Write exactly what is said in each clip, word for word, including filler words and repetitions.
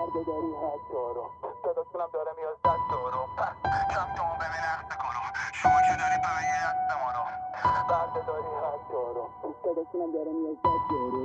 برده داری حتی رو صداشونم داره میاد زد دارو کم جامو ببین اخته کارو شما که داری پمه یه دست ما رو برده داری حتی رو صداشونم داره میاد زد دارو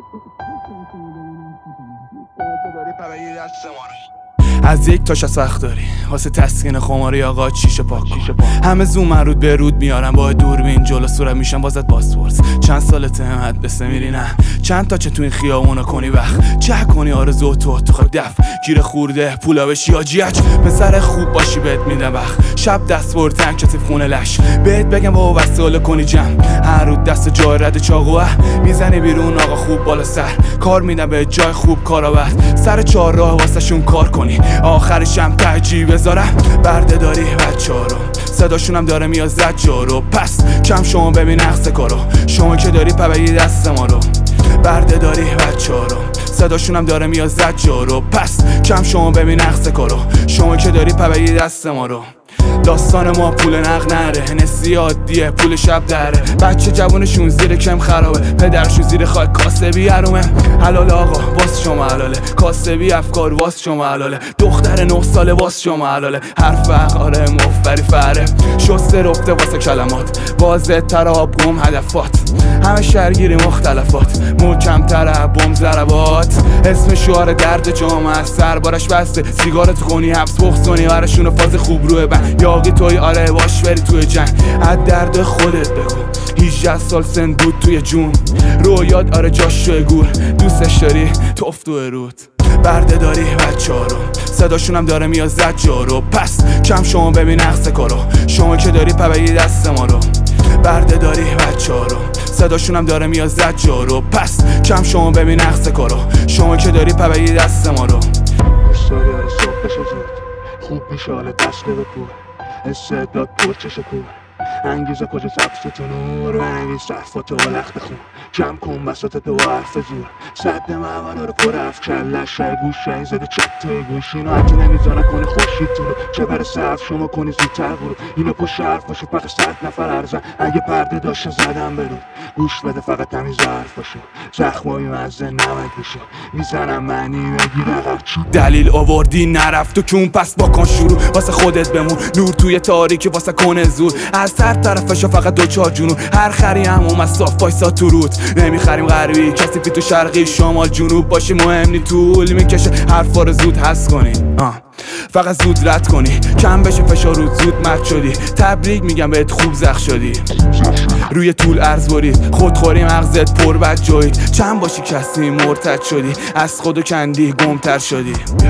داری پمه یه دست ما رو. از یک تاش از وقت داری واسه تسکین خماری آقا چیشه پاک کن. همه زوم مرود به رود میارن با دوربین جلو صورت میشن بازت باسپورس. چند سالته همت بسه میری نه چند تا چه تو این خیابونا کنی وقت چه کنی آرزو تو تو خود دف گیر خورده پولا بشی آجیچ پسر خوب باشی بهت میدم وقت شب دست بر تنگ کتف خونه لش بهت بگم با وساله کنی جمع هر رو دست جای رد چاقوه میزنی بیرون آقا خوب بالا سر کار میدم به جای خوب کارا بعد سر چهار راه واسه شون کار کنی آخرشم تهجی بذارم برده داری بچه‌ها رو صداشونم داره میاد زد جارو پس کم شما ببین نقص کارو شما که داری پبری دست ما رو برده داری بچه‌ها رو صداشونم داره میاد زد جارو پس کم شما ببین نقص کارو شما که داری پبری دست ما رو داستان ما پول نق نره نسی عادیه پول شب دره بچه جوانشون زیر کم خرابه پدرشون زیر خاک کاسبی حرومه حلال آقا واس شما حلاله کاسبی افکار واس شما حلاله دختر نه ساله واس شما حلاله حرف آره مفبری فره شسته رفته واسه کلمات واضح تراب گم هدفات همه شرگیری مختلفات محکم تره بم ضربات اسم شعار درد جامعه سربارش بسته سیگارت خونی حبس بخصونی برشون فاز خوب روی بند یاقی توی آره باش بری توی جنگ از درد خودت بگو هجده سال سن بود توی جون رویات آره جاش شوی گور دوستش داری توف توی رود برده داری بچه ها رو صداشونم داره میاد زد جارو پس کم شما ببین نقص کارو شما که داری پبری دست ما رو برده داری بچه ها رو صداشونم داره میاد زد جارو پس کم شما ببین نقص کارو شما که داری پبری دست ما رو سالی های صبح بشه زود خوب میشه حال دست به پول استعداد پرچش کور انگیزه کجا سبز تو نور بنویس صفات و لخت خون کم کن بساط تو حرف زور صد معمالا رو پر حرف کلش های گوشه زده چپ توی گوشینو حتی نمیزانه کنی خوشید تو رو چه برسه حرف شما کنی زودتر برو اینو پشت حرف باشه پخ صد نفر ارزن اگه پرده داشته زدم برو گوش بده فقط تمیز حرف باشه زخمای مزه نمک بشه میزنم معنی بگیر عقب چی دلیل آوردی نرفت و کون پس بکن شروع واسه خودت بمون نور توی تاریکی واسه کنه زور از هر طرفشا فقط دو چهار جنون هر خری هم اومد صاف وایسا تو رود نمیخریم غربی کسی پی تو شرقی شمال جنوب باشی مهم نی طول میکشه حرفا رو زود حس کنی آه. فقط زود رد کنی کم بشه فشار رود زود مد شدی تبریک میگم بهت خوب زخ شدی روی طول عرض برید خودخوری مغزت پر بد جوید چند باشی کسی مرتد شدی از خودو کندی گمتر شدی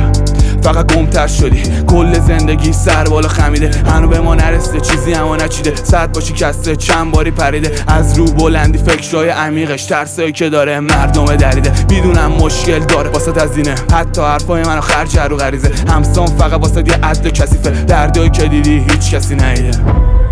فقط گمتر شدی کل زندگی سر بالا خمیده هنو به ما نرسیده چیزی اما نچیده صد باشی کسته چند باری پریده از رو بلندی فکرهای عمیقش ترسایی که داره مردم دریده میدونم مشکل داره واسه تزینه حتی حرفای منو خرج رو غریزه همسان فقط واسه یه عدل کثیفه دردایی که دیدی هیچ کسی ندیده